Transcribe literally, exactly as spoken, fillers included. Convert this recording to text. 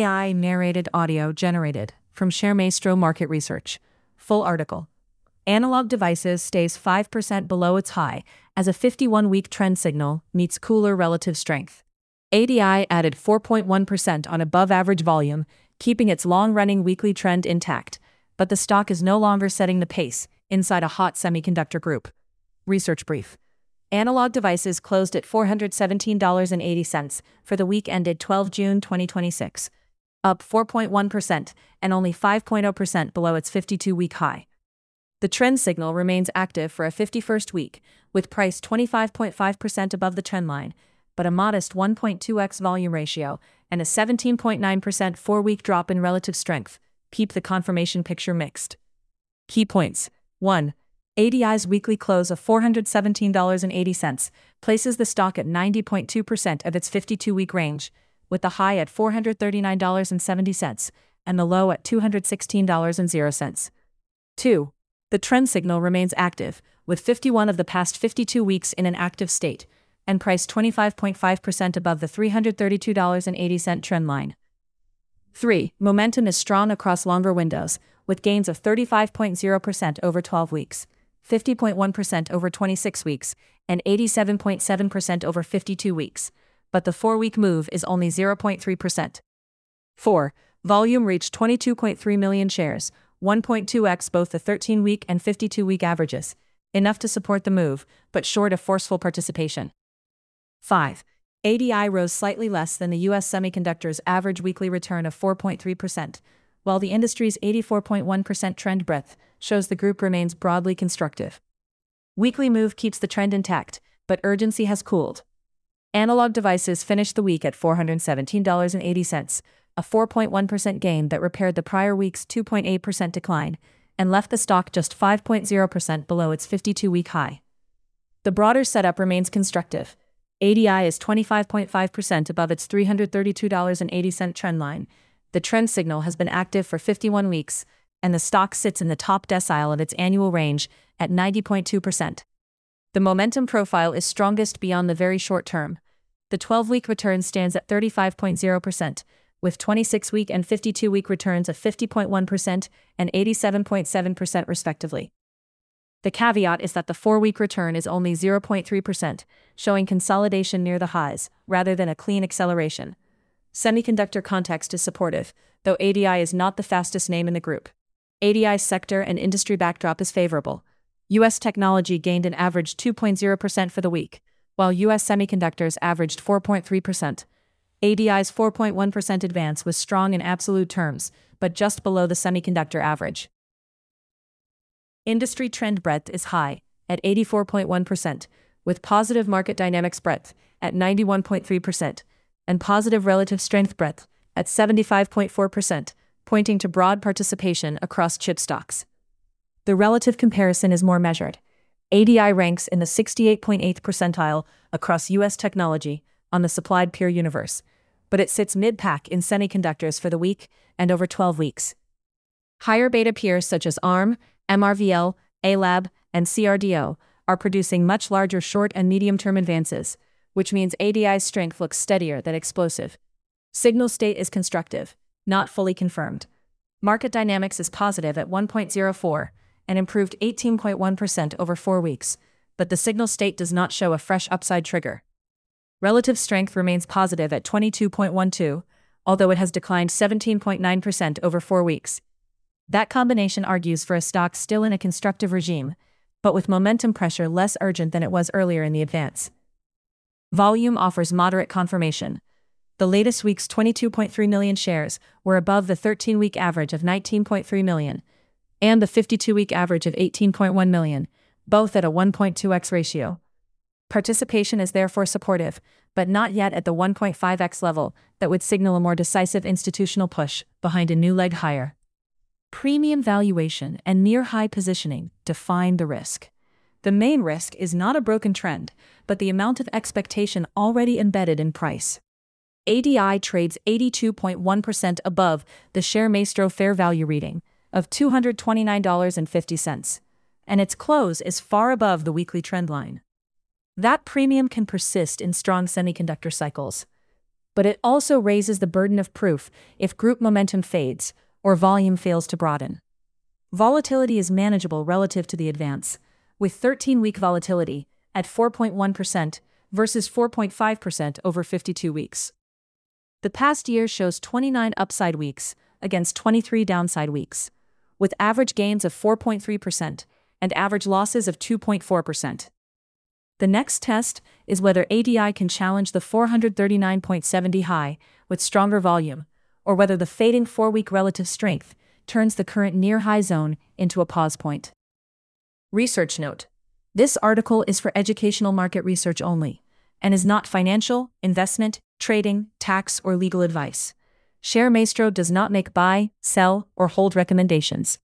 A I narrated audio generated from ShareMaestro Market Research. Full article. Analog Devices stays five percent below its high as a fifty-one week trend signal meets cooler relative strength. A D I added four point one percent on above-average volume, keeping its long-running weekly trend intact, but the stock is no longer setting the pace inside a hot semiconductor group. Research brief. Analog Devices closed at four hundred seventeen dollars and eighty cents for the week ended the twelfth of June twenty twenty-six, up four point one percent and only five point zero percent below its fifty-two week high. The trend signal remains active for a fifty-first week, with price twenty-five point five percent above the trend line, but a modest one point two x volume ratio and a seventeen point nine percent four-week drop in relative strength keep the confirmation picture mixed. Key points. one. A D I's weekly close of four hundred seventeen dollars and eighty cents places the stock at ninety point two percent of its fifty-two week range, with the high at four hundred thirty-nine dollars and seventy cents and the low at two hundred sixteen dollars and zero cents. two. The trend signal remains active, with fifty-one of the past fifty-two weeks in an active state, and priced twenty-five point five percent above the three hundred thirty-two dollars and eighty cents trend line. three. Momentum is strong across longer windows, with gains of thirty-five point zero percent over twelve weeks, fifty point one percent over twenty-six weeks, and eighty-seven point seven percent over fifty-two weeks, but the four-week move is only zero point three percent. four. Volume reached twenty-two point three million shares, one point two x both the thirteen week and fifty-two week averages, enough to support the move, but short of forceful participation. five. A D I rose slightly less than the U S semiconductor's average weekly return of four point three percent, while the industry's eighty-four point one percent trend breadth shows the group remains broadly constructive. Weekly move keeps the trend intact, but urgency has cooled. Analog Devices finished the week at four hundred seventeen dollars and eighty cents, a four point one percent gain that repaired the prior week's two point eight percent decline, and left the stock just five point zero percent below its fifty-two week high. The broader setup remains constructive. A D I is twenty-five point five percent above its three hundred thirty-two dollars and eighty cents trend line. The trend signal has been active for fifty-one weeks, and the stock sits in the top decile of its annual range at ninety point two percent. The momentum profile is strongest beyond the very short term. The twelve week return stands at thirty-five point zero percent, with twenty-six week and fifty-two week returns of fifty point one percent and eighty-seven point seven percent respectively. The caveat is that the four week return is only zero point three percent, showing consolidation near the highs, rather than a clean acceleration. Semiconductor context is supportive, though A D I is not the fastest name in the group. A D I's sector and industry backdrop is favorable. U S technology gained an average two point zero percent for the week, while U S semiconductors averaged four point three percent. A D I's four point one percent advance was strong in absolute terms, but just below the semiconductor average. Industry trend breadth is high, at eighty-four point one percent, with positive market dynamics breadth at ninety-one point three percent, and positive relative strength breadth at seventy-five point four percent, pointing to broad participation across chip stocks. The relative comparison is more measured. A D I ranks in the sixty-eight point eighth percentile across U S technology on the supplied peer universe, but it sits mid-pack in semiconductors for the week and over twelve weeks. Higher beta peers such as ARM, M R V L, A Lab, and C R D O are producing much larger short and medium-term advances, which means A D I's strength looks steadier than explosive. Signal state is constructive, not fully confirmed. Market dynamics is positive at one point zero four and improved eighteen point one percent over four weeks, but the signal state does not show a fresh upside trigger. Relative strength remains positive at twenty-two point one two, although it has declined seventeen point nine percent over four weeks. That combination argues for a stock still in a constructive regime, but with momentum pressure less urgent than it was earlier in the advance. Volume offers moderate confirmation. The latest week's twenty-two point three million shares were above the thirteen week average of nineteen point three million, and the fifty-two week average of eighteen point one million, both at a one point two x ratio. Participation is therefore supportive, but not yet at the one point five x level that would signal a more decisive institutional push behind a new leg higher. Premium valuation and near-high positioning define the risk. The main risk is not a broken trend, but the amount of expectation already embedded in price. A D I trades eighty-two point one percent above the ShareMaestro fair value reading of two hundred twenty-nine dollars and fifty cents, and its close is far above the weekly trend line. That premium can persist in strong semiconductor cycles. but it also raises the burden of proof if group momentum fades or volume fails to broaden. Volatility is manageable relative to the advance, with thirteen-week volatility at four point one percent versus four point five percent over fifty-two weeks. The past year shows twenty-nine upside weeks against twenty-three downside weeks, with average gains of four point three percent and average losses of two point four percent. The next test is whether A D I can challenge the four thirty-nine point seven zero high with stronger volume, or whether the fading four-week relative strength turns the current near-high zone into a pause point. Research note: this article is for educational market research only, and is not financial, investment, trading, tax, or legal advice. ShareMaestro does not make buy, sell, or hold recommendations.